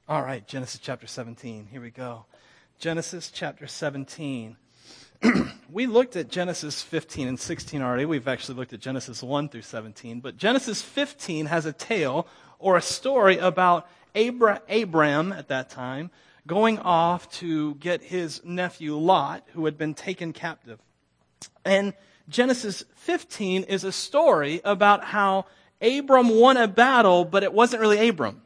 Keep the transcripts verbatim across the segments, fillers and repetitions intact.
All right, Genesis chapter seventeen. Here we go. Genesis chapter seventeen. We looked at Genesis fifteen and sixteen already. We've actually looked at Genesis one through seventeen. But Genesis fifteen has a tale or a story about Abra- Abram at that time going off to get his nephew Lot, who had been taken captive. And Genesis fifteen is a story about how Abram won a battle, but it wasn't really Abram.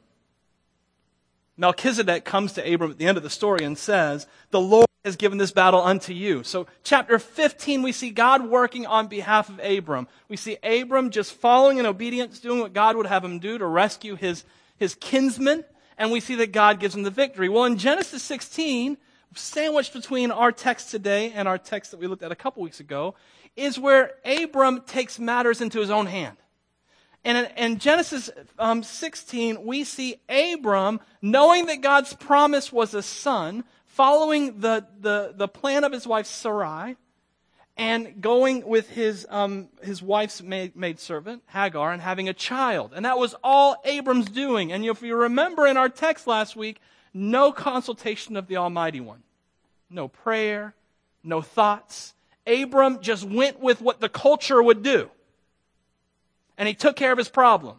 Melchizedek comes to Abram at the end of the story and says, the Lord has given this battle unto you. So chapter fifteen, we see God working on behalf of Abram. We see Abram just following in obedience, doing what God would have him do to rescue his, his kinsman. And we see that God gives him the victory. Well, in Genesis sixteen, sandwiched between our text today and our text that we looked at a couple weeks ago, is where Abram takes matters into his own hand. And in, in Genesis um, sixteen, we see Abram, knowing that God's promise was a son, following the, the, the plan of his wife Sarai, and going with his um, his wife's maid, maidservant, Hagar, and having a child. And that was all Abram's doing. And if you remember in our text last week, no consultation of the Almighty One. No prayer, no thoughts. Abram just went with what the culture would do. And he took care of his problem.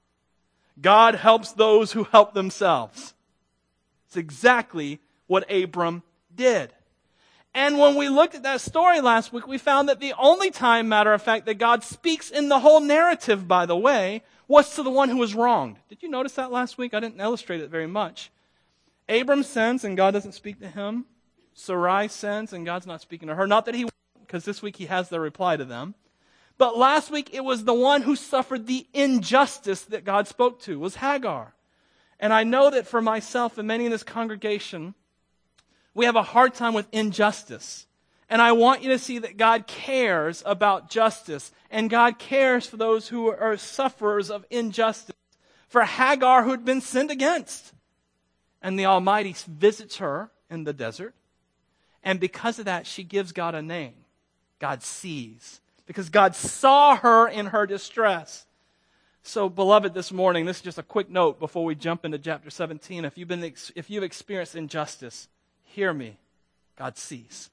God helps those who help themselves. It's exactly what Abram did. And when we looked at that story last week, we found that the only time, matter of fact, that God speaks in the whole narrative, by the way, was to the one who was wronged. Did you notice that last week? I didn't illustrate it very much. Abram sins and God doesn't speak to him. Sarai sins and God's not speaking to her. Not that he won't, because this week he has the reply to them. But last week, it was the one who suffered the injustice that God spoke to, was Hagar. And I know that for myself and many in this congregation, we have a hard time with injustice. And I want you to see that God cares about justice. And God cares for those who are sufferers of injustice. For Hagar, who had been sinned against. And the Almighty visits her in the desert. And because of that, she gives God a name. God sees. Because God saw her in her distress. So, beloved, this morning, this is just a quick note before we jump into chapter seventeen. If you've been, if you've experienced injustice, hear me. God sees.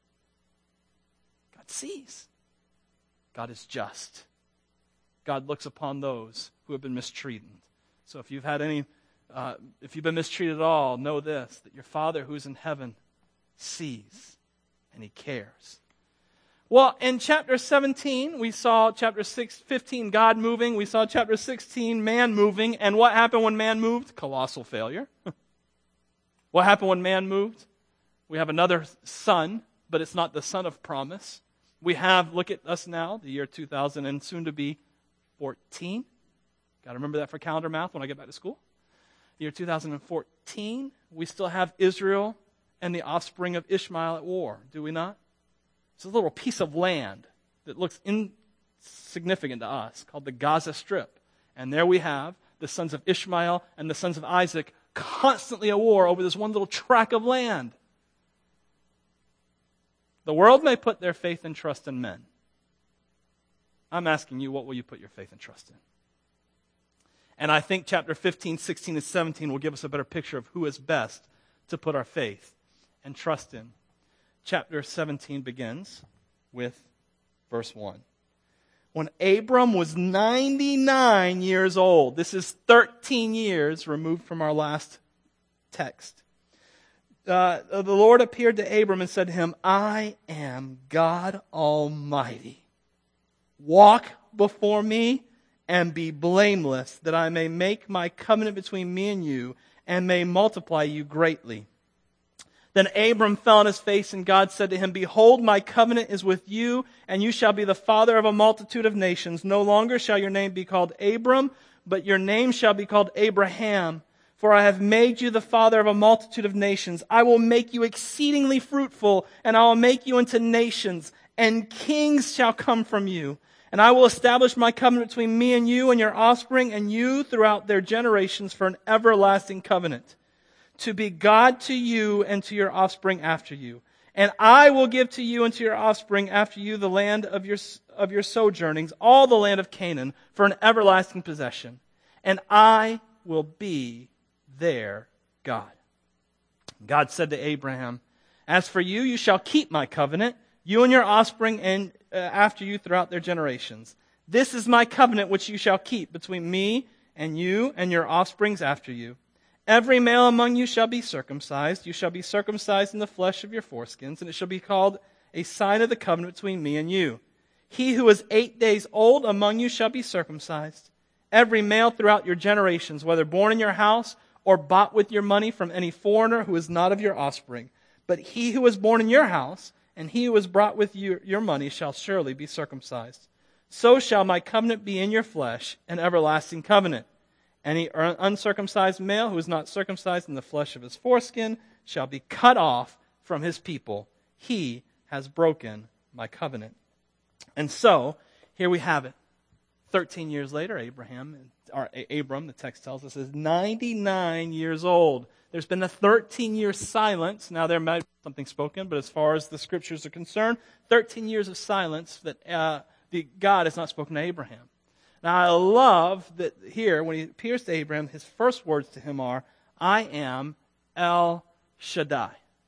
God sees. God is just. God looks upon those who have been mistreated. So, if you've had any, uh, if you've been mistreated at all, know this: that your Father who is in heaven sees and He cares. Well, in chapter seventeen, we saw chapter six, fifteen, God moving. We saw chapter sixteen, man moving. And what happened when man moved? Colossal failure. What happened when man moved? We have another son, but it's not the son of promise. We have, look at us now, the year two thousand and soon to be fourteen. Got to remember that for calendar math when I get back to school. The year two thousand fourteen, we still have Israel and the offspring of Ishmael at war, do we not? It's a little piece of land that looks insignificant to us called the Gaza Strip. And there we have the sons of Ishmael and the sons of Isaac constantly at war over this one little tract of land. The world may put their faith and trust in men. I'm asking you, what will you put your faith and trust in? And I think chapter fifteen, sixteen, and seventeen will give us a better picture of who is best to put our faith and trust in. Chapter seventeen begins with verse one. When Abram was ninety-nine years old, this is thirteen years removed from our last text, uh, the Lord appeared to Abram and said to him, I am God Almighty. Walk before me and be blameless, that I may make my covenant between me and you and may multiply you greatly. Then Abram fell on his face, and God said to him, Behold, my covenant is with you, and you shall be the father of a multitude of nations. No longer shall your name be called Abram, but your name shall be called Abraham. For I have made you the father of a multitude of nations. I will make you exceedingly fruitful, and I will make you into nations, and kings shall come from you. And I will establish my covenant between me and you and your offspring and you throughout their generations for an everlasting covenant, to be God to you and to your offspring after you. And I will give to you and to your offspring after you the land of your, of your sojournings, all the land of Canaan, for an everlasting possession. And I will be their God. God said to Abraham, "As for you, you shall keep my covenant, you and your offspring and uh, after you throughout their generations. This is my covenant which you shall keep between me and you and your offsprings after you. Every male among you shall be circumcised. You shall be circumcised in the flesh of your foreskins, and it shall be called a sign of the covenant between me and you. He who is eight days old among you shall be circumcised. Every male throughout your generations, whether born in your house or bought with your money from any foreigner who is not of your offspring. But he who is born in your house and he who is brought with you, your money shall surely be circumcised. So shall my covenant be in your flesh, an everlasting covenant. Any uncircumcised male who is not circumcised in the flesh of his foreskin shall be cut off from his people. He has broken my covenant." And so, here we have it. Thirteen years later, Abraham, or Abram, the text tells us, is ninety-nine years old. There's been a thirteen-year silence. Now, there might be something spoken, but as far as the scriptures are concerned, thirteen years of silence that uh, the, God has not spoken to Abraham. Now, I love that here, when he appears to Abraham, his first words to him are, "I am El Shaddai."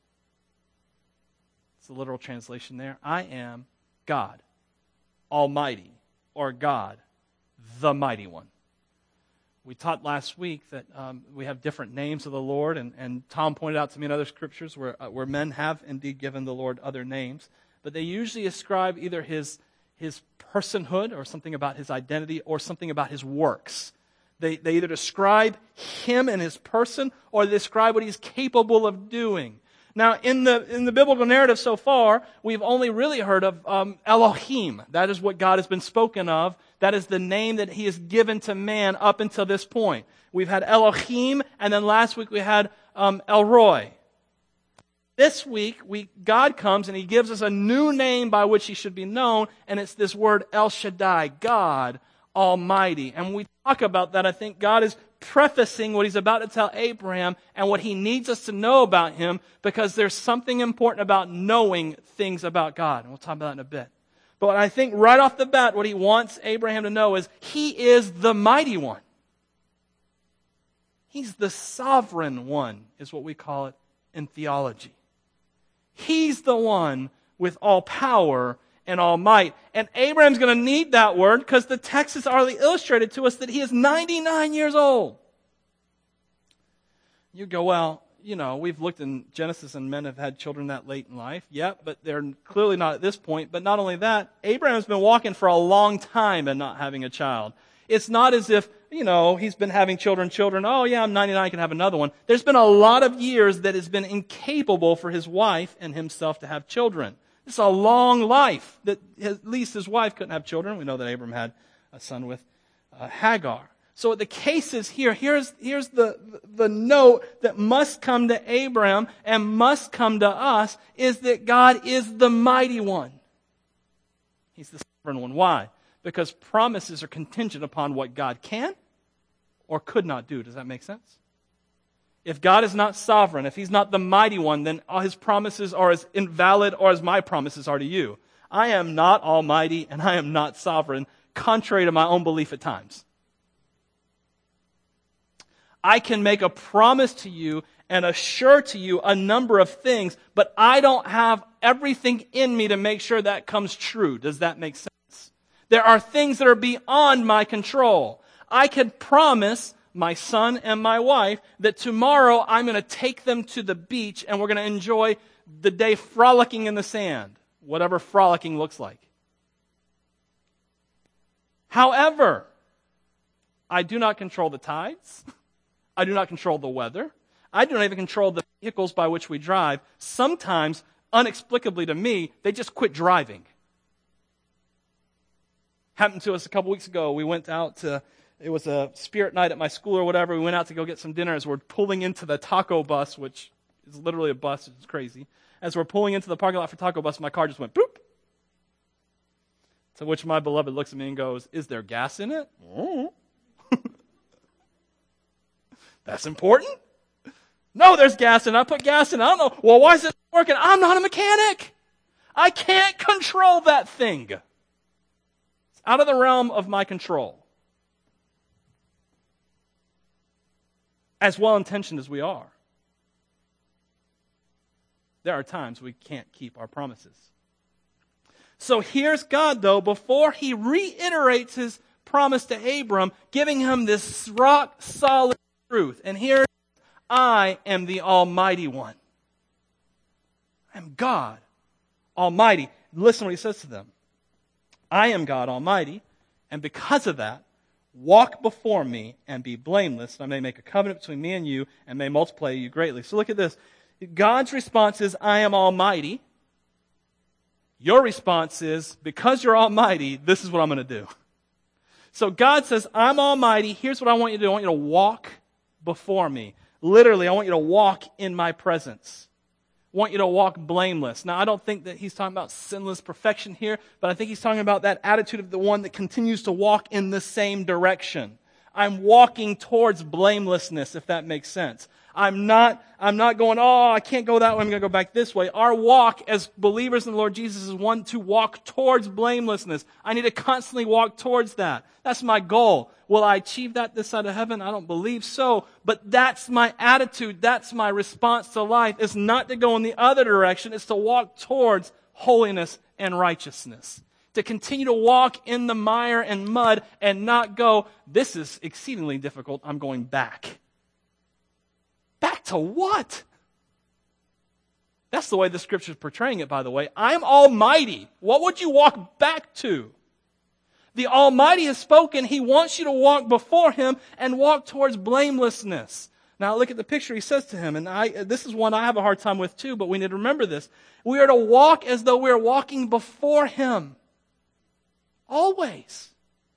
It's the literal translation there. I am God Almighty, or God, the Mighty One. We taught last week that um, we have different names of the Lord, and, and Tom pointed out to me in other scriptures where, uh, where men have indeed given the Lord other names, but they usually ascribe either his, his personhood or something about his identity or something about his works. They, they either describe him and his person or they describe what he's capable of doing. Now, in the in the biblical narrative so far, we've only really heard of um, Elohim. That is what God has been spoken of. That is the name that He has given to man up until this point. We've had Elohim, and then last week we had um, El Roi. This week, we God comes and He gives us a new name by which He should be known, and it's this word El Shaddai, God Almighty. And when we talk about that, I think God is prefacing what He's about to tell Abraham and what He needs us to know about Him, because there's something important about knowing things about God. And we'll talk about that in a bit. But I think right off the bat, what He wants Abraham to know is He is the Mighty One. He's the Sovereign One, is what we call it in theology. He's the one with all power and all might. And Abraham's going to need that word because the text has already illustrated to us that he is ninety-nine years old. You go, well, you know, we've looked in Genesis and men have had children that late in life. Yep, but they're clearly not at this point. But not only that, Abraham's been walking for a long time and not having a child. It's not as if, you know, he's been having children, children. Oh, yeah, I'm ninety-nine, I can have another one. There's been a lot of years that has been incapable for his wife and himself to have children. It's a long life that at least his wife couldn't have children. We know that Abram had a son with uh, Hagar. So what the case is here, here's, here's the, the note that must come to Abraham and must come to us, is that God is the Mighty One. He's the Sovereign One. Why? Because promises are contingent upon what God can or could not do. Does that make sense? If God is not sovereign, if He's not the Mighty One, then all His promises are as invalid or as my promises are to you. I am not almighty and I am not sovereign, contrary to my own belief at times. I can make a promise to you and assure to you a number of things, but I don't have everything in me to make sure that comes true. Does that make sense? There are things that are beyond my control. I can promise my son and my wife that tomorrow I'm going to take them to the beach and we're going to enjoy the day frolicking in the sand, whatever frolicking looks like. However, I do not control the tides. I do not control the weather. I do not even control the vehicles by which we drive. Sometimes, inexplicably to me, they just quit driving. Happened to us a couple weeks ago. We went out to It was a spirit night at my school or whatever. We went out to go get some dinner. As we're pulling into the taco bus, which is literally a bus. It's crazy. As we're pulling into the parking lot for taco bus, my car just went boop. To which my beloved looks at me and goes, "Is there gas in it?" Oh. That's important. No, there's gas in it. I put gas in it. I don't know. Well, why is it working? I'm not a mechanic. I can't control that thing. It's out of the realm of my control. As well-intentioned as we are. there are times we can't keep our promises. So here's God, though, before he reiterates his promise to Abram, giving him this rock-solid truth. And here, I am the Almighty One. I am God Almighty. Listen what he says to them. I am God Almighty, and because of that, walk before me and be blameless, and I may make a covenant between me and you, and may multiply you greatly. So look at this. God's response is, I am Almighty. Your response is, because you're Almighty, this is what I'm going to do. So God says, I'm Almighty. Here's what I want you to do. I want you to walk before me. Literally, I want you to walk in my presence. I want you to walk blameless. Now, I don't think that he's talking about sinless perfection here, but I think he's talking about that attitude of the one that continues to walk in the same direction. I'm walking towards blamelessness, if that makes sense. I'm not, I'm not going, oh, I can't go that way, I'm going to go back this way. Our walk as believers in the Lord Jesus is one to walk towards blamelessness. I need to constantly walk towards that. That's my goal. Will I achieve that this side of heaven? I don't believe so. But that's my attitude. That's my response to life. It's not to go in the other direction. It's to walk towards holiness and righteousness. To continue to walk in the mire and mud and not go, this is exceedingly difficult, I'm going back. Back to what? That's the way the Scripture is portraying it, by the way. I'm Almighty. What would you walk back to? The Almighty has spoken. He wants you to walk before Him and walk towards blamelessness. Now look at the picture he says to him, and I, this is one I have a hard time with too, but we need to remember this. We are to walk as though we are walking before Him. Always.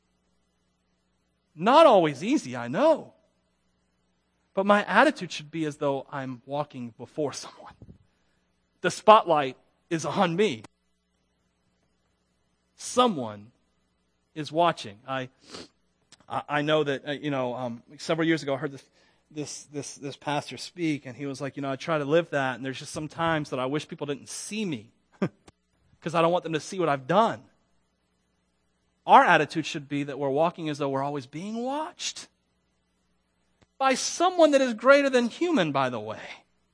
Not always easy, I know. But my attitude should be as though I'm walking before someone. The spotlight is on me. Someone is watching. I I know that, uh, you know, um, several years ago I heard this, this, this, this pastor speak, and he was like, you know, I try to live that, and there's just some times that I wish people didn't see me because I don't want them to see what I've done. Our attitude should be that we're walking as though we're always being watched. By someone that is greater than human, by the way.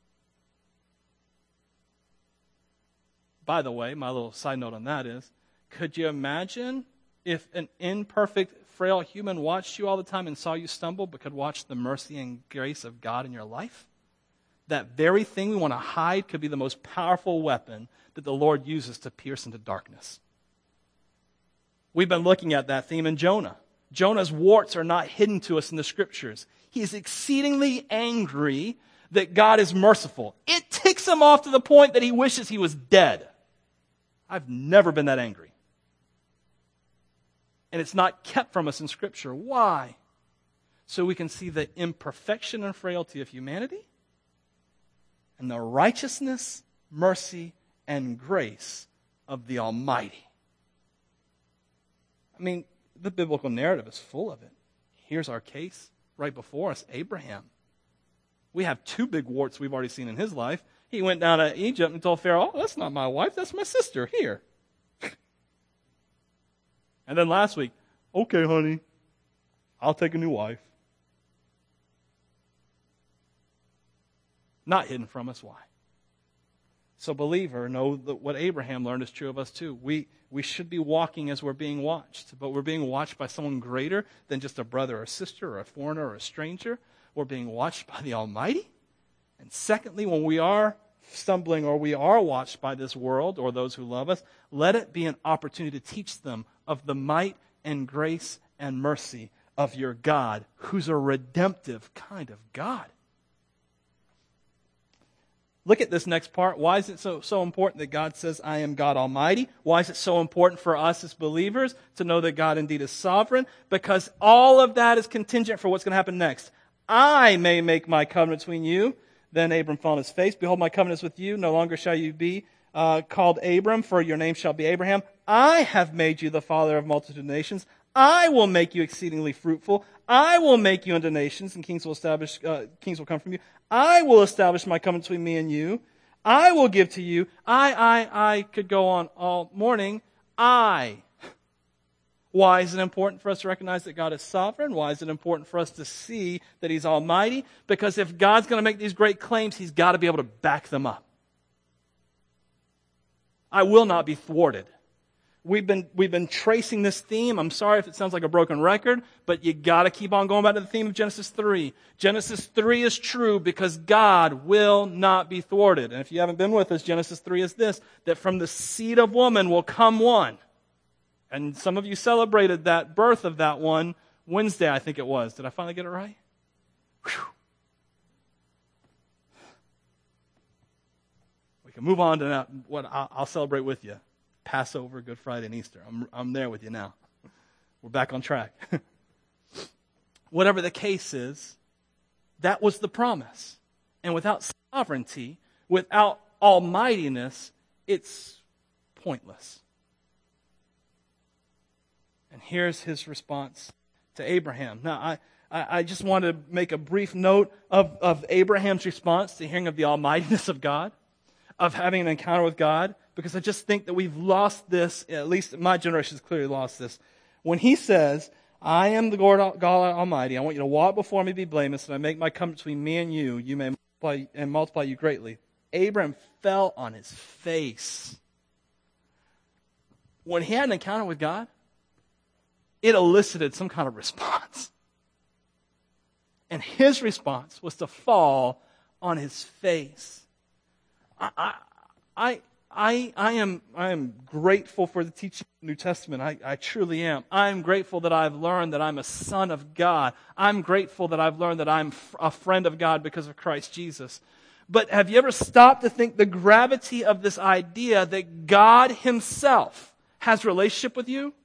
By the way, my little side note on that is, could you imagine if an imperfect, frail human watched you all the time and saw you stumble, but could watch the mercy and grace of God in your life? That very thing we want to hide could be the most powerful weapon that the Lord uses to pierce into darkness. We've been looking at that theme in Jonah. Jonah's warts are not hidden to us in the Scriptures. He is exceedingly angry that God is merciful. It ticks him off to the point that he wishes he was dead. I've never been that angry. And it's not kept from us in Scripture. Why? So we can see the imperfection and frailty of humanity and the righteousness, mercy, and grace of the Almighty. I mean, the biblical narrative is full of it. Here's our case right before us, Abraham. We have two big warts we've already seen in his life. He went down to Egypt and told Pharaoh, oh, that's not my wife, that's my sister, here. And then last week, okay, honey, I'll take a new wife. Not hidden from us, why? So believer, know that what Abraham learned is true of us too. We, we should be walking as we're being watched, but we're being watched by someone greater than just a brother or sister or a foreigner or a stranger. We're being watched by the Almighty. And secondly, when we are stumbling or we are watched by this world or those who love us, let it be an opportunity to teach them of the might and grace and mercy of your God, who's a redemptive kind of God. Look at this next part. Why is it so, so important that God says, I am God Almighty? Why is it so important for us as believers to know that God indeed is sovereign? Because all of that is contingent for what's going to happen next. I may make my covenant between you. Then Abram fell on his face. Behold, my covenant is with you. No longer shall you be uh, called Abram, for your name shall be Abraham. I have made you the father of multitude of nations. I will make you exceedingly fruitful. I will make you into nations, and kings will establish. Uh, kings will come from you. I will establish my covenant between me and you. I will give to you. I, I, I could go on all morning. I. Why is it important for us to recognize that God is sovereign? Why is it important for us to see that He's almighty? Because if God's going to make these great claims, He's got to be able to back them up. I will not be thwarted. We've been, we've been tracing this theme. I'm sorry if it sounds like a broken record, but you gotta keep on going back to the theme of Genesis three. Genesis three is true because God will not be thwarted. And if you haven't been with us, Genesis three is this, that from the seed of woman will come one. And some of you celebrated that birth of that one Wednesday, I think it was. Did I finally get it right? Whew. We can move on to now, what I'll, I'll celebrate with you. Passover, Good Friday, and Easter. I'm, I'm there with you now. We're back on track. Whatever the case is, that was the promise. And without sovereignty, without almightiness, it's pointless. And here's his response to Abraham. Now, I, I, I just want to make a brief note of, of Abraham's response to hearing of the almightiness of God, of having an encounter with God, because I just think that we've lost this, at least my generation has clearly lost this. When he says, I am the Lord God Almighty, I want you to walk before me, be blameless, and I make my covenant between me and you, you may multiply and multiply you greatly. Abraham fell on his face. When he had an encounter with God, it elicited some kind of response. And his response was to fall on his face. I, I, I, I, I am, I am grateful for the teaching of the New Testament. I, I truly am. I'm grateful that I've learned that I'm a son of God. I'm grateful that I've learned that I'm a friend of God because of Christ Jesus. But have you ever stopped to think the gravity of this idea that God himself has a relationship with you?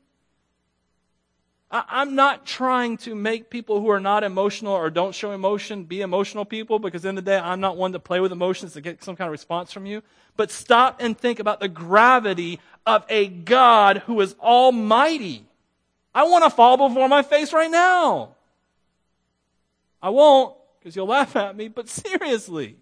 I'm not trying to make people who are not emotional or don't show emotion be emotional people, because at the end of the day, I'm not one to play with emotions to get some kind of response from you. But stop and think about the gravity of a God who is almighty. I want to fall before my face right now. I won't, because you'll laugh at me, but seriously.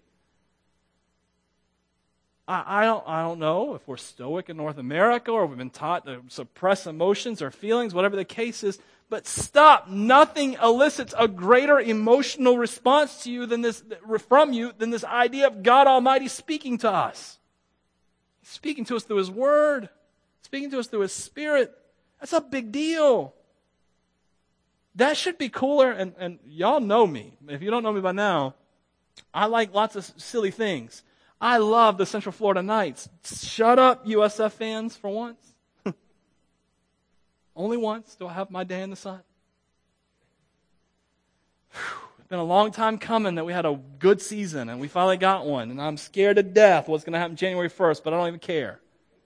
I, I don't, I don't know if we're stoic in North America or we've been taught to suppress emotions or feelings, whatever the case is. But stop. Nothing elicits a greater emotional response to you than this, from you than this idea of God Almighty speaking to us. He's speaking to us through His Word, speaking to us through His Spirit. That's a big deal. That should be cooler. And, and y'all know me. If you don't know me by now, I like lots of silly things. I love the Central Florida Knights. Shut up, U S F fans, for once. Only once do I have my day in the sun. It's been a long time coming that we had a good season, and we finally got one. And I'm scared to death what's going to happen January first, but I don't even care.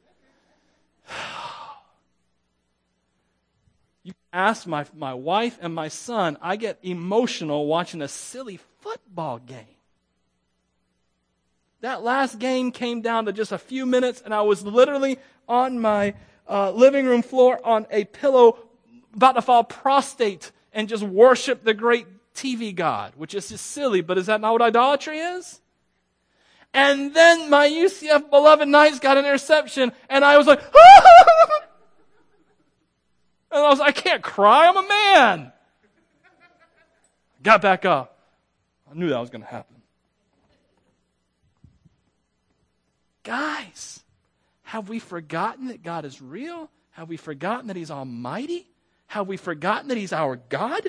You ask my, my wife and my son, I get emotional watching a silly football game. That last game came down to just a few minutes, and I was literally on my uh, living room floor on a pillow about to fall prostrate and just worship the great T V God, which is just silly, but is that not what idolatry is? And then my U C F beloved Knights got an interception, and I was like, ah! And I was like, I can't cry, I'm a man. Got back up. I knew that was going to happen. Guys, have we forgotten that God is real? Have we forgotten that He's almighty? Have we forgotten that He's our God?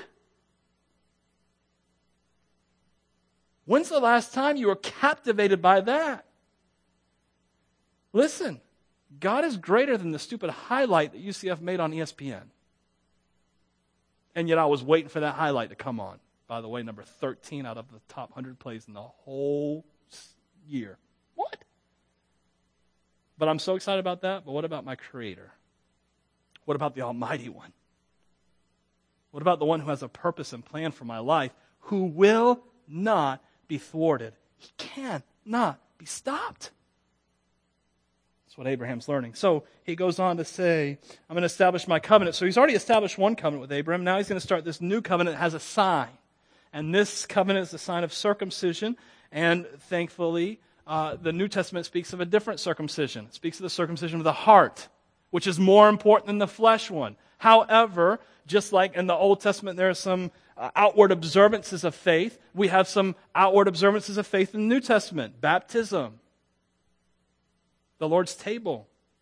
When's the last time you were captivated by that? Listen, God is greater than the stupid highlight that U C F made on E S P N. And yet I was waiting for that highlight to come on. By the way, number thirteen out of the top one hundred plays in the whole year. What? But I'm so excited about that. But what about my Creator? What about the Almighty One? What about the one who has a purpose and plan for my life, who will not be thwarted? He cannot be stopped. That's what Abraham's learning. So he goes on to say, I'm going to establish my covenant. So he's already established one covenant with Abraham. Now he's going to start this new covenant that has a sign. And this covenant is the sign of circumcision. And thankfully, Uh, the New Testament speaks of a different circumcision. It speaks of the circumcision of the heart, which is more important than the flesh one. However, just like in the Old Testament there are some uh, outward observances of faith, we have some outward observances of faith in the New Testament. Baptism, the Lord's table,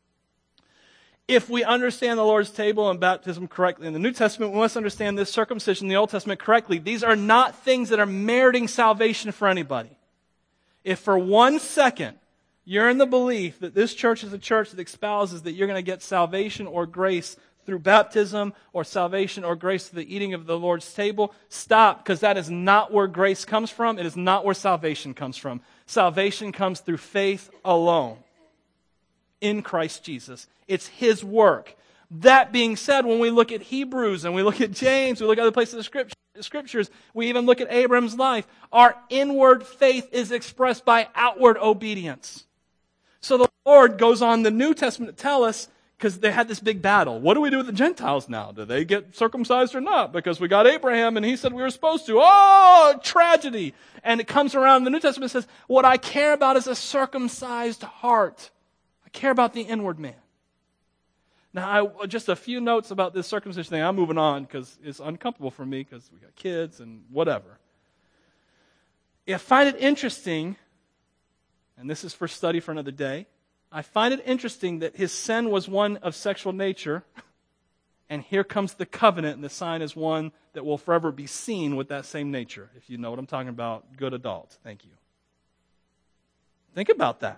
If we understand the Lord's table and baptism correctly in the New Testament, we must understand this circumcision in the Old Testament correctly. These are not things that are meriting salvation for anybody. If for one second you're in the belief that this church is a church that espouses that you're going to get salvation or grace through baptism or salvation or grace through the eating of the Lord's table, stop, because that is not where grace comes from. It is not where salvation comes from. Salvation comes through faith alone in Christ Jesus. It's His work. That being said, when we look at Hebrews and we look at James, we look at other places of the scripture, scriptures, we even look at Abraham's life, our inward faith is expressed by outward obedience. So the Lord goes on the New Testament to tell us, because they had this big battle. What do we do with the Gentiles now? Do they get circumcised or not? Because we got Abraham and he said we were supposed to. Oh, tragedy. And it comes around, the New Testament says, what I care about is a circumcised heart. I care about the inward man. Now, I, just a few notes about this circumcision thing. I'm moving on because it's uncomfortable for me because we got kids and whatever. I find it interesting, and this is for study for another day, I find it interesting that his sin was one of sexual nature, and here comes the covenant, and the sign is one that will forever be seen with that same nature. If you know what I'm talking about, good adult. Thank you. Think about that.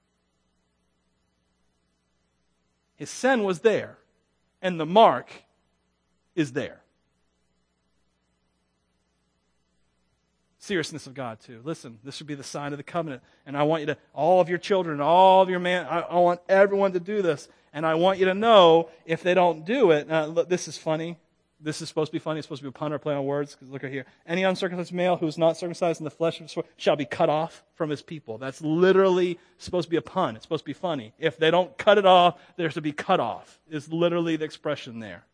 His sin was there, and the mark is there. Seriousness of God, too. Listen, this should be the sign of the covenant. And I want you to, all of your children, all of your man, I, I want everyone to do this. And I want you to know, if they don't do it, uh, look, this is funny. This is supposed to be funny. It's supposed to be a pun or play on words. Because look right here. Any uncircumcised male who is not circumcised in the flesh of his sword shall be cut off from his people. That's literally supposed to be a pun. It's supposed to be funny. If they don't cut it off, they're to be cut off. Is literally the expression there.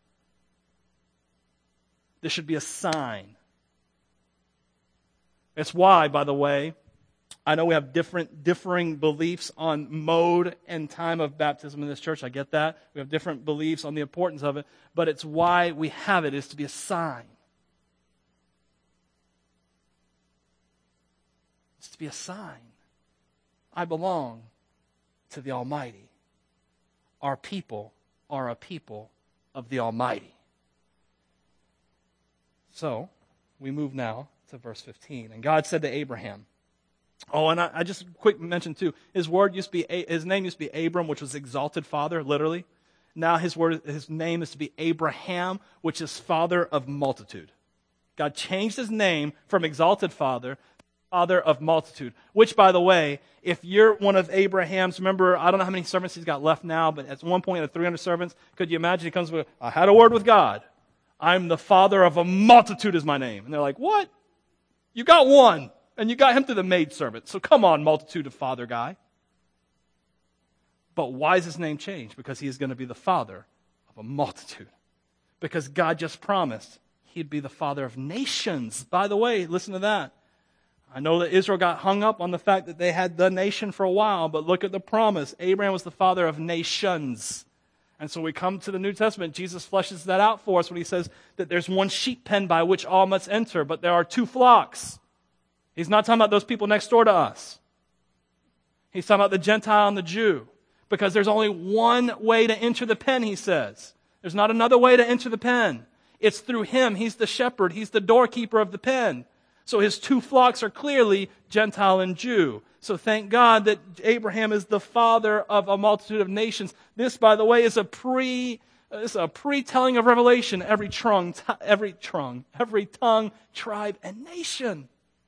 This should be a sign. It's why, by the way, I know we have different differing beliefs on mode and time of baptism in this church. I get that. We have different beliefs on the importance of it. But it's why we have it, is to be a sign. It's to be a sign. I belong to the Almighty. Our people are a people of the Almighty. So, we move now to verse fifteen. And God said to Abraham, oh, and I, I just quick mention too, his word used to be, his name used to be Abram, which was exalted father, literally. Now his word, his name is to be Abraham, which is father of multitude. God changed his name from exalted father, father of multitude. Which, by the way, if you're one of Abraham's, remember, I don't know how many servants he's got left now, but at one point he had three hundred servants. Could you imagine he comes with, I had a word with God. I'm the father of a multitude is my name. And they're like, what? You got one, and you got him through the maidservant. So come on, multitude of father guy. But why is his name changed? Because he is going to be the father of a multitude. Because God just promised he'd be the father of nations. By the way, listen to that. I know that Israel got hung up on the fact that they had the nation for a while, but look at the promise. Abraham was the father of nations. And so we come to the New Testament. Jesus fleshes that out for us when he says that there's one sheep pen by which all must enter, but there are two flocks. He's not talking about those people next door to us. He's talking about the Gentile and the Jew. Because there's only one way to enter the pen, he says. There's not another way to enter the pen. It's through him. He's the shepherd. He's the doorkeeper of the pen. So his two flocks are clearly Gentile and Jew. So thank God that Abraham is the father of a multitude of nations. This, by the way, is a pre, is a pre-telling of Revelation. Every tongue, every tongue, every tongue, tribe, and nation.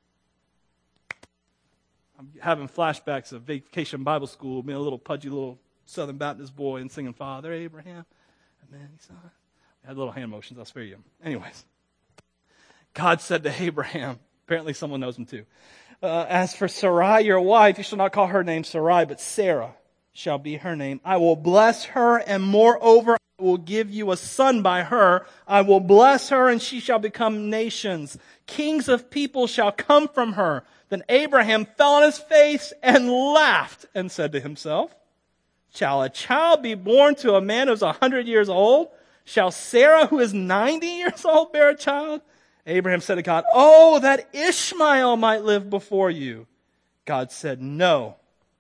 I'm having flashbacks of Vacation Bible School, being a little pudgy little Southern Baptist boy and singing Father Abraham and many sons. I had little hand motions. I'll spare you. Anyways, God said to Abraham. Apparently, someone knows him too. Uh, As for Sarai, your wife, you shall not call her name Sarai, but Sarah shall be her name. I will bless her, and moreover, I will give you a son by her. I will bless her, and she shall become nations. Kings of people shall come from her. Then Abraham fell on his face and laughed and said to himself, shall a child be born to a man who is a hundred years old? Shall Sarah, who is ninety years old, bear a child? Abraham said to God, oh, that Ishmael might live before you. God said, no,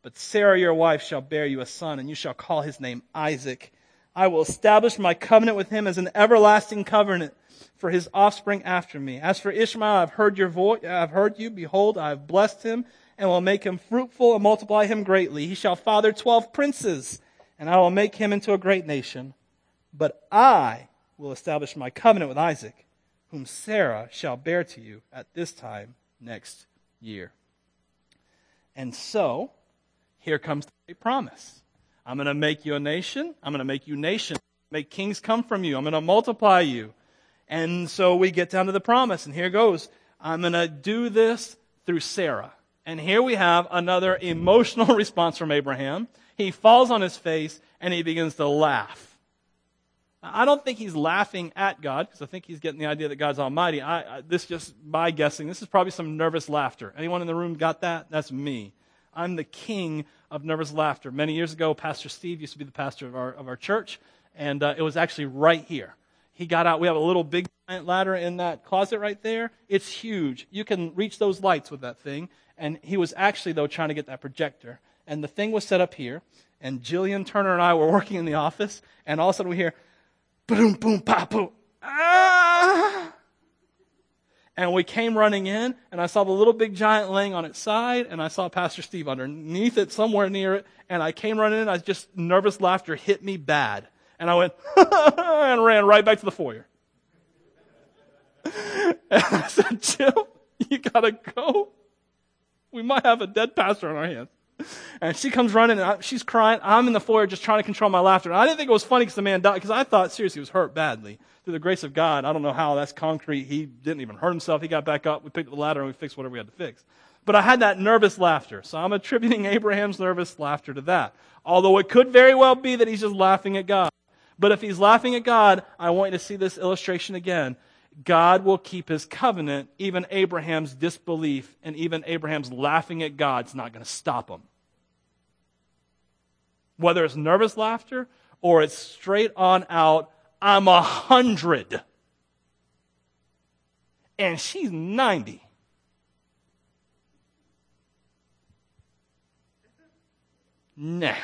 But Sarah your wife shall bear you a son, and you shall call his name Isaac. I will establish my covenant with him as an everlasting covenant for his offspring after me. As for Ishmael, I have heard your voice, I have heard you. Behold, I have blessed him, and will make him fruitful and multiply him greatly. He shall father twelve princes, and I will make him into a great nation. But I will establish my covenant with Isaac, whom Sarah shall bear to you at this time next year. And so, here comes the great promise. I'm going to make you a nation. I'm going to make you nation. Make kings come from you. I'm going to multiply you. And so we get down to the promise, and here goes. I'm going to do this through Sarah. And here we have another emotional response from Abraham. He falls on his face, and he begins to laugh. I don't think he's laughing at God, because I think he's getting the idea that God's almighty. I, I, this is just my guessing. This is probably some nervous laughter. Anyone in the room got that? That's me. I'm the king of nervous laughter. Many years ago, Pastor Steve used to be the pastor of our, of our church, and uh, it was actually right here. He got out. We have a little big giant ladder in that closet right there. It's huge. You can reach those lights with that thing. And he was actually, though, trying to get that projector. And the thing was set up here, and Jillian Turner and I were working in the office, and all of a sudden we hear, boom, boom, pop, boom. Ah! And we came running in, and I saw the little big giant laying on its side, and I saw Pastor Steve underneath it, somewhere near it, and I came running in, I just, nervous laughter hit me bad. And I went, and ran right back to the foyer. And I said, Jim, you gotta go. We might have a dead pastor on our hands. And she comes running, and I, she's crying. I'm in the foyer just trying to control my laughter. And I didn't think it was funny because the man died, because I thought, seriously, he was hurt badly. Through the grace of God, I don't know how, that's concrete. He didn't even hurt himself. He got back up. We picked up the ladder, and we fixed whatever we had to fix. But I had that nervous laughter. So I'm attributing Abraham's nervous laughter to that. Although it could very well be that he's just laughing at God. But if he's laughing at God, I want you to see this illustration again. God will keep his covenant. Even Abraham's disbelief and even Abraham's laughing at God's not going to stop him. Whether it's nervous laughter or it's straight on out, I'm a hundred. And she's ninety. Nah.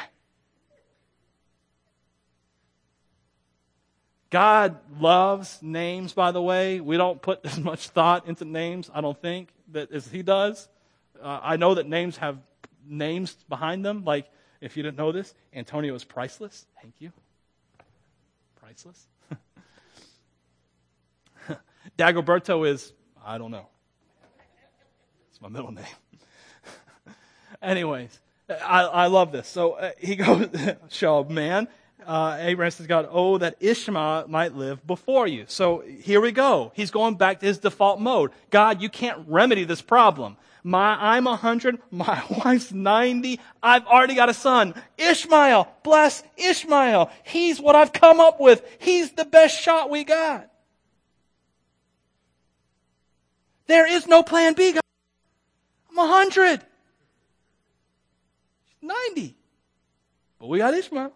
God loves names, by the way. We don't put as much thought into names, I don't think, that as he does. Uh, I know that names have names behind them. Like, if you didn't know this, Antonio is priceless. Thank you. Priceless. Dagoberto is, I don't know. It's my middle name. Anyways, I, I love this. So uh, he goes, show man. Uh, Abraham says, God, oh, that Ishmael might live before you. So here we go. He's going back to his default mode. God, you can't remedy this problem. My, I'm a hundred. My wife's ninety. I've already got a son. Ishmael, bless Ishmael. He's what I've come up with. He's the best shot we got. There is no plan B, God. I'm a hundred. ninety. But we got Ishmael.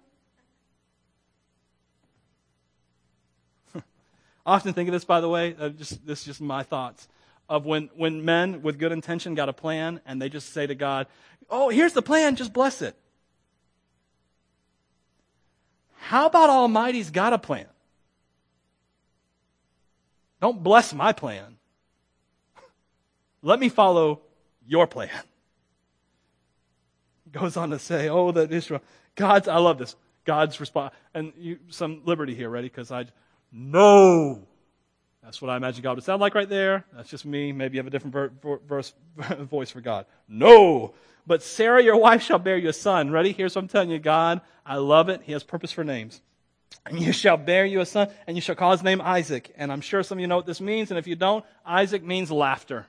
I often think of this, by the way, uh, just, this is just my thoughts, of when, when men with good intention got a plan and they just say to God, oh, here's the plan, just bless it. How about Almighty's got a plan? Don't bless my plan. Let me follow your plan. Goes on to say, oh, that Israel, God's, I love this, God's response, and you, some liberty here, ready? Because I, no. That's what I imagine God would sound like right there. That's just me. Maybe you have a different ver- verse, voice for God. No. But Sarah, your wife, shall bear you a son. Ready? Here's what I'm telling you, God. I love it. He has purpose for names. And you shall bear you a son, and you shall call his name Isaac. And I'm sure some of you know what this means. And if you don't, Isaac means laughter.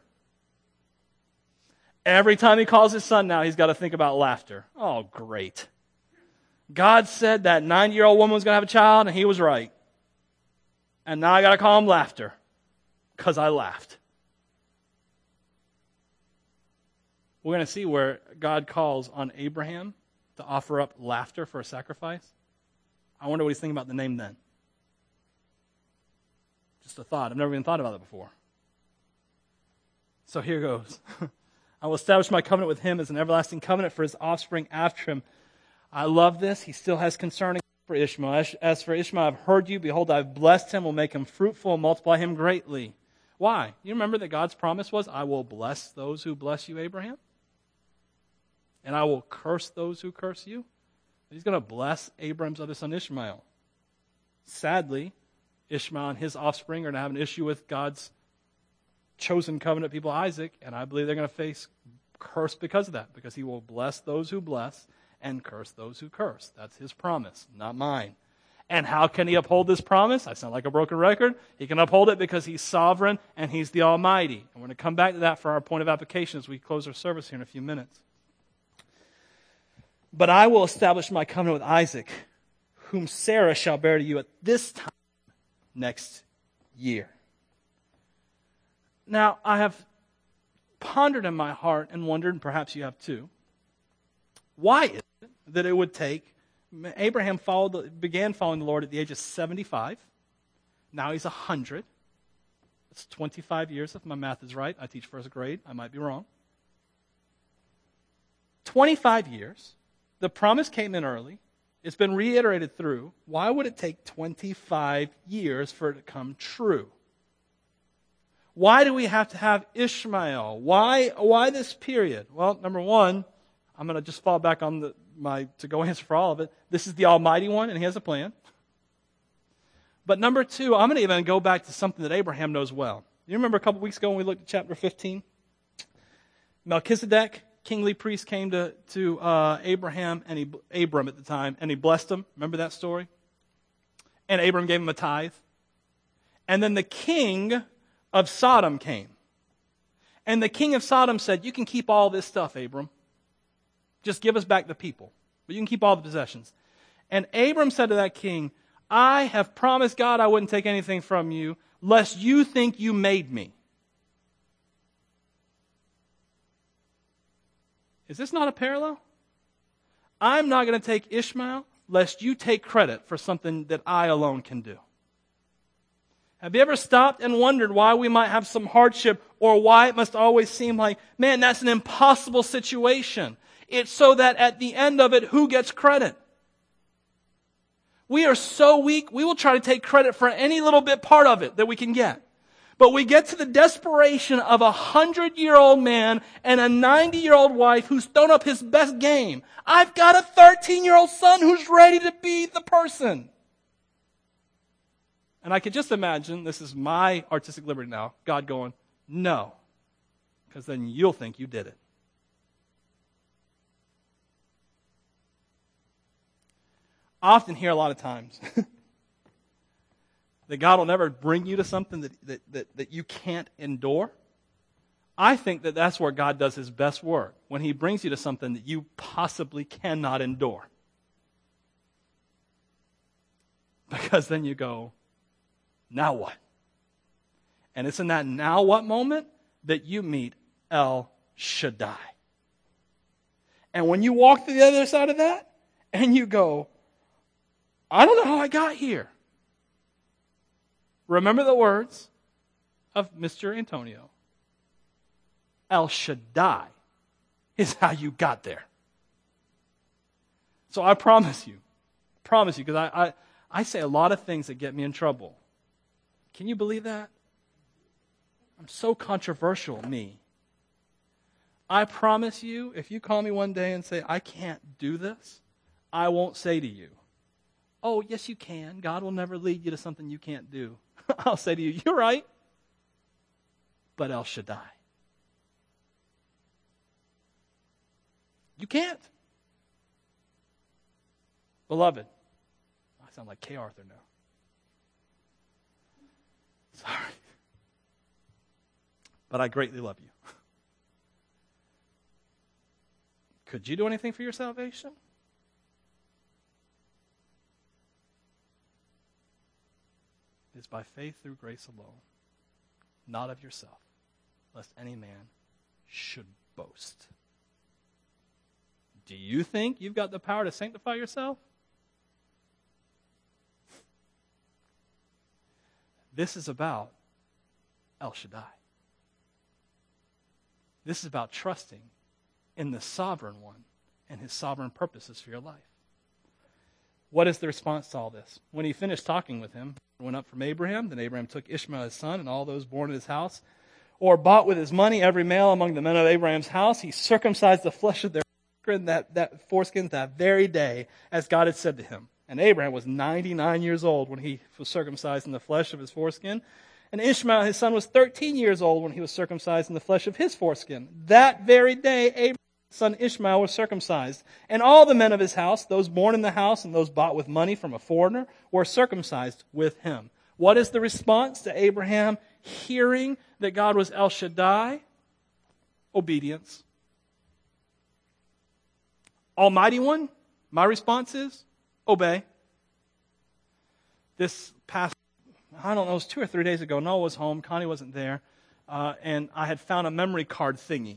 Every time he calls his son now, he's got to think about laughter. Oh, great. God said that ninety-year-old woman was going to have a child, and he was right. And now I got to call him laughter because I laughed. We're going to see where God calls on Abraham to offer up laughter for a sacrifice. I wonder what he's thinking about the name then. Just a thought. I've never even thought about it before. So here goes. I will establish my covenant with him as an everlasting covenant for his offspring after him. I love this. He still has concern for Ishmael. As, as for Ishmael, I've heard you. Behold, I've blessed him, will make him fruitful, and multiply him greatly. Why? You remember that God's promise was, I will bless those who bless you, Abraham? And I will curse those who curse you? He's going to bless Abraham's other son, Ishmael. Sadly, Ishmael and his offspring are going to have an issue with God's chosen covenant people, Isaac, and I believe they're going to face curse because of that, because he will bless those who bless and curse those who curse. That's his promise, not mine. And how can he uphold this promise? I sound like a broken record. He can uphold it because he's sovereign and he's the Almighty. And we're going to come back to that for our point of application as we close our service here in a few minutes. But I will establish my covenant with Isaac, whom Sarah shall bear to you at this time next year. Now, I have pondered in my heart and wondered, and perhaps you have too, why is it that it would take, Abraham followed, began following the Lord at the age of seventy-five. Now he's one hundred. That's twenty-five years, if my math is right. I teach first grade. I might be wrong. twenty-five years. The promise came in early. It's been reiterated through. Why would it take twenty-five years for it to come true? Why do we have to have Ishmael? Why, why this period? Well, number one, I'm going to just fall back on the, my to-go answer for all of it. This is the Almighty One, and he has a plan. But number two, I'm going to even go back to something that Abraham knows well. You remember a couple weeks ago when we looked at chapter fifteen? Melchizedek, kingly priest, came to, to uh, Abraham, and he, Abram at the time, and he blessed him. Remember that story? And Abram gave him a tithe. And then the king of Sodom came. And the king of Sodom said, you can keep all this stuff, Abram. Just give us back the people. But you can keep all the possessions. And Abram said to that king, I have promised God I wouldn't take anything from you, lest you think you made me. Is this not a parallel? I'm not going to take Ishmael, lest you take credit for something that I alone can do. Have you ever stopped and wondered why we might have some hardship, or why it must always seem like, man, that's an impossible situation? It's so that at the end of it, who gets credit? We are so weak, we will try to take credit for any little bit part of it that we can get. But we get to the desperation of a hundred-year-old man and a ninety-year-old wife who's thrown up his best game. I've got a thirteen-year-old son who's ready to be the person. And I could just imagine, this is my artistic liberty now, God going, no, because then you'll think you did it. I often hear a lot of times that God will never bring you to something that, that, that, that you can't endure. I think that that's where God does his best work, when he brings you to something that you possibly cannot endure. Because then you go, now what? And it's in that now what moment that you meet El Shaddai. And when you walk to the other side of that, and you go, I don't know how I got here. Remember the words of Mister Antonio. El Shaddai is how you got there. So I promise you, promise you, because I, I, I say a lot of things that get me in trouble. Can you believe that? I'm so controversial, me. I promise you, if you call me one day and say, I can't do this, I won't say to you, oh, yes, you can. God will never lead you to something you can't do. I'll say to you, you're right, but El Shaddai. You can't. Beloved, I sound like K. Arthur now. Sorry. But I greatly love you. Could you do anything for your salvation? It is by faith through grace alone, not of yourself, lest any man should boast. Do you think you've got the power to sanctify yourself? This is about El Shaddai. This is about trusting in the sovereign one and his sovereign purposes for your life. What is the response to all this? When he finished talking with him, he went up from Abraham. Then Abraham took Ishmael his son and all those born in his house, or bought with his money every male among the men of Abraham's house. He circumcised the flesh of their foreskin that, that foreskins that very day, as God had said to him. And Abraham was ninety-nine years old when he was circumcised in the flesh of his foreskin. And Ishmael, his son, was thirteen years old when he was circumcised in the flesh of his foreskin. That very day, Abraham's son Ishmael was circumcised. And all the men of his house, those born in the house and those bought with money from a foreigner, were circumcised with him. What is the response to Abraham hearing that God was El Shaddai? Obedience. Almighty One, my response is obey. This past, I don't know, it was two or three days ago. Noah was home. Connie wasn't there. Uh, and I had found a memory card thingy.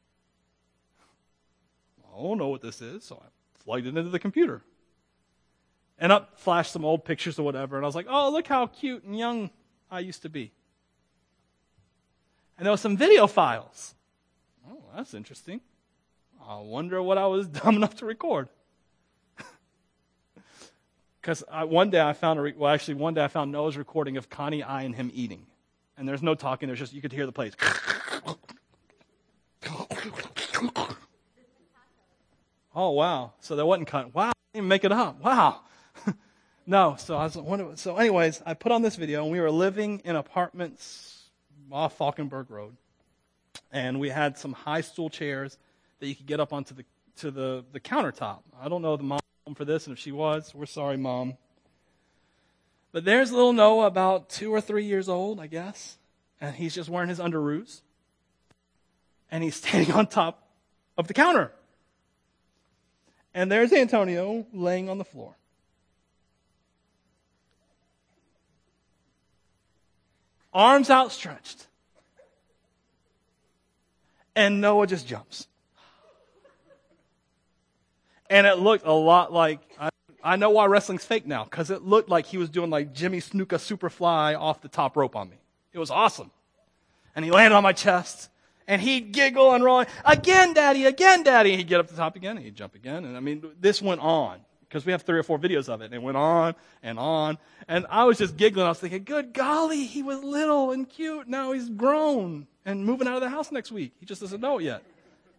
I don't know what this is, so I plugged it into the computer. And up flashed some old pictures or whatever. And I was like, oh, look how cute and young I used to be. And there was some video files. Oh, that's interesting. I wonder what I was dumb enough to record. Because one day I found, a re- well, actually one day I found Noah's recording of Connie, I, and him eating. And there's no talking, there's just, you could hear the plates. Oh, wow. So there wasn't cut. Wow, I didn't even make it up. Wow. No, so I was wondering, so anyways, I put on this video, and we were living in apartments off Falkenberg Road. And we had some high stool chairs that you could get up onto the to the, the countertop. I don't know the mom for this, and if she was, we're sorry, Mom. But there's little Noah, about two or three years old, I guess, and he's just wearing his underoos, and he's standing on top of the counter. And there's Antonio laying on the floor. Arms outstretched. And Noah just jumps. And it looked a lot like, I, I know why wrestling's fake now, because it looked like he was doing like Jimmy Snuka Superfly off the top rope on me. It was awesome. And he landed on my chest, and he'd giggle and roll, again, Daddy, again, Daddy. And he'd get up to the top again, and he'd jump again. And I mean, this went on, because we have three or four videos of it, and it went on and on. And I was just giggling. I was thinking, good golly, he was little and cute. Now he's grown and moving out of the house next week. He just doesn't know it yet.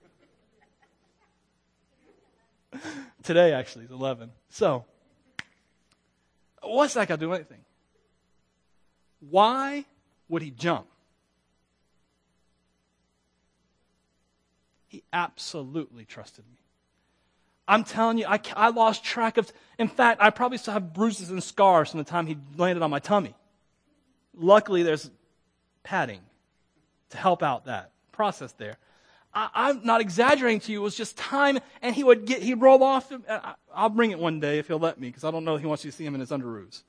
Today, actually, is eleven. So, what's that got to do with anything? Why would he jump? He absolutely trusted me. I'm telling you, I, I lost track of... In fact, I probably still have bruises and scars from the time he landed on my tummy. Luckily, there's padding to help out that process there. I, I'm not exaggerating to you. It was just time, and he would get, he'd roll off. I, I'll bring it one day if he'll let me, because I don't know if he wants you to see him in his underoos.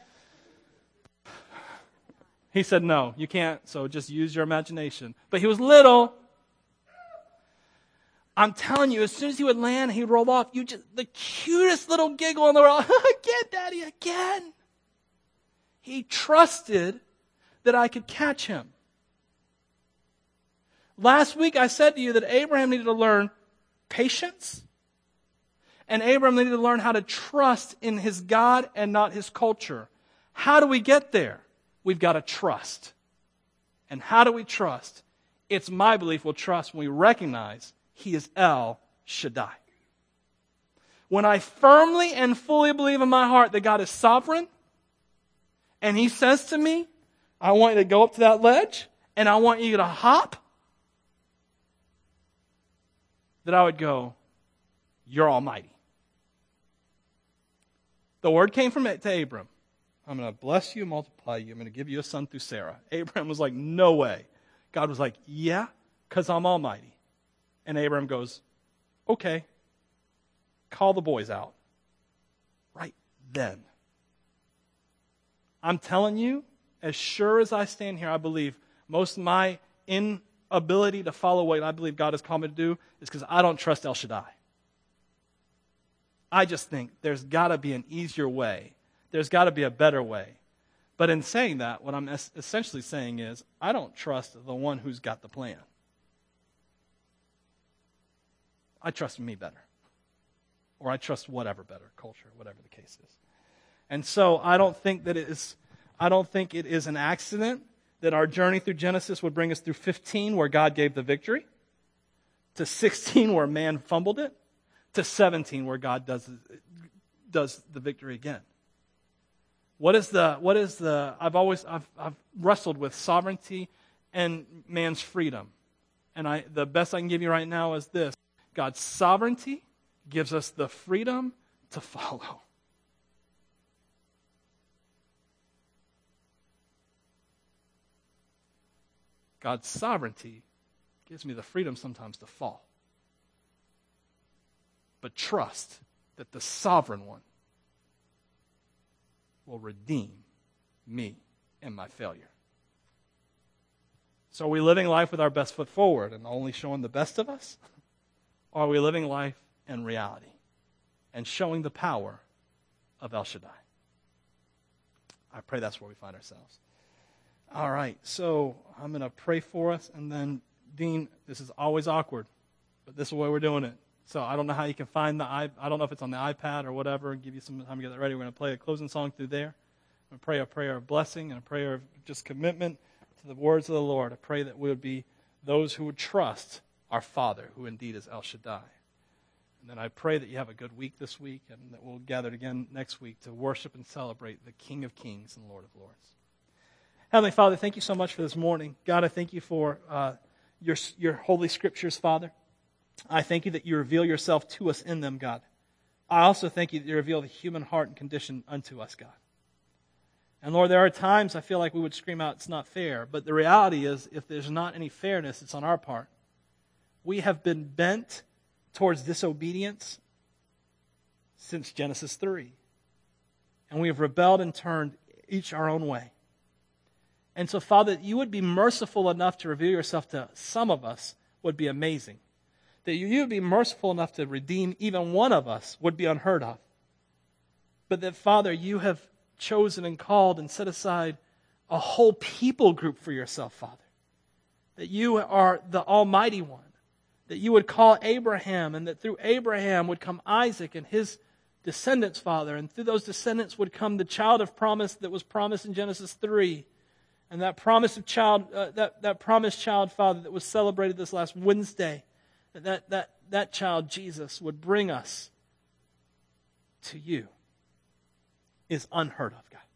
He said, no, you can't, so just use your imagination. But he was little. I'm telling you, as soon as he would land, he'd roll off. You just the cutest little giggle in the world. Again, Daddy, again. He trusted that I could catch him. Last week I said to you that Abraham needed to learn patience, and Abraham needed to learn how to trust in his God and not his culture. How do we get there? We've got to trust. And how do we trust? It's my belief we'll trust when we recognize he is El Shaddai. When I firmly and fully believe in my heart that God is sovereign, and he says to me, I want you to go up to that ledge, and I want you to hop, that I would go, you're almighty. The word came from it to Abram. I'm going to bless you, multiply you. I'm going to give you a son through Sarah. Abraham was like, no way. God was like, yeah, because I'm almighty. And Abraham goes, okay, call the boys out. Right then. I'm telling you, as sure as I stand here, I believe most of my inability to follow what I believe God has called me to do is because I don't trust El Shaddai. I just think there's got to be an easier way. There's got to be a better way. But in saying that, what I'm es- essentially saying is, I don't trust the one who's got the plan. I trust me better. Or I trust whatever better, culture, whatever the case is. And so I don't think that it is, I don't think it is an accident that our journey through Genesis would bring us through fifteen, where God gave the victory, to sixteen, where man fumbled it, to seventeen, where God does, does the victory again. What is the, what is the, I've always, I've, I've wrestled with sovereignty and man's freedom. And I, the best I can give you right now is this. God's sovereignty gives us the freedom to follow. God's sovereignty gives me the freedom sometimes to fall. But trust that the sovereign one will redeem me and my failure. So are we living life with our best foot forward and only showing the best of us? Or are we living life in reality and showing the power of El Shaddai? I pray that's where we find ourselves. All right, so I'm going to pray for us, and then, Dean, this is always awkward, but this is the way we're doing it. So I don't know how you can find the, I, I don't know if it's on the iPad or whatever, give you some time to get that ready. We're going to play a closing song through there. I'm going to pray a prayer of blessing and a prayer of just commitment to the words of the Lord. I pray that we would be those who would trust our Father, who indeed is El Shaddai. And then I pray that you have a good week this week, and that we'll gather again next week to worship and celebrate the King of Kings and Lord of Lords. Heavenly Father, thank you so much for this morning. God, I thank you for uh, your, your holy scriptures, Father. I thank you that you reveal yourself to us in them, God. I also thank you that you reveal the human heart and condition unto us, God. And Lord, there are times I feel like we would scream out, it's not fair. But the reality is, if there's not any fairness, it's on our part. We have been bent towards disobedience since Genesis three. And we have rebelled and turned each our own way. And so, Father, you would be merciful enough to reveal yourself to some of us would be amazing. That you would be merciful enough to redeem even one of us would be unheard of. But that, Father, you have chosen and called and set aside a whole people group for yourself, Father. That you are the Almighty One. That you would call Abraham, and that through Abraham would come Isaac and his descendants, Father. And through those descendants would come the child of promise that was promised in Genesis three. And that promise of child, uh, that, that promised child, Father, that was celebrated this last Wednesday, that, that, that child, Jesus, would bring us to you, is unheard of, God.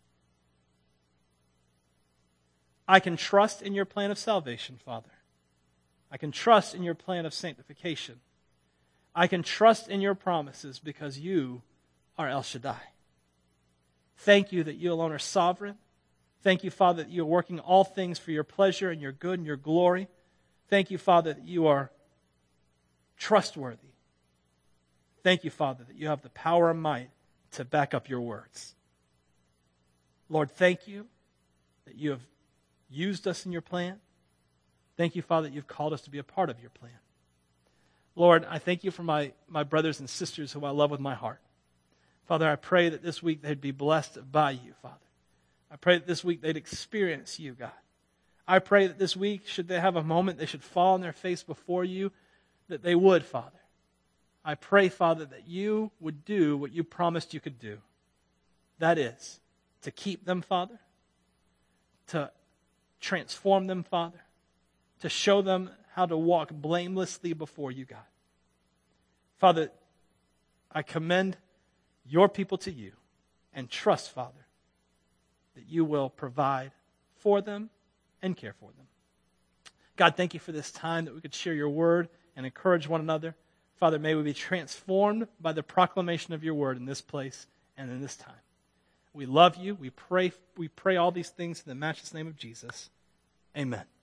I can trust in your plan of salvation, Father. I can trust in your plan of sanctification. I can trust in your promises because you are El Shaddai. Thank you that you alone are sovereign. Thank you, Father, that you are working all things for your pleasure and your good and your glory. Thank you, Father, that you are trustworthy. Thank you, Father, that you have the power and might to back up your words. Lord, thank you that you have used us in your plan. Thank you, Father, that you've called us to be a part of your plan. Lord, I thank you for my, my brothers and sisters who I love with my heart. Father, I pray that this week they'd be blessed by you, Father. I pray that this week they'd experience you, God. I pray that this week, should they have a moment, they should fall on their face before you, that they would, Father. I pray, Father, that you would do what you promised you could do. That is, to keep them, Father, to transform them, Father, to show them how to walk blamelessly before you, God. Father, I commend your people to you and trust, Father, that you will provide for them and care for them. God, thank you for this time that we could share your word and encourage one another. Father, may we be transformed by the proclamation of your word in this place and in this time. We love you. We pray, we pray all these things in the matchless name of Jesus. Amen.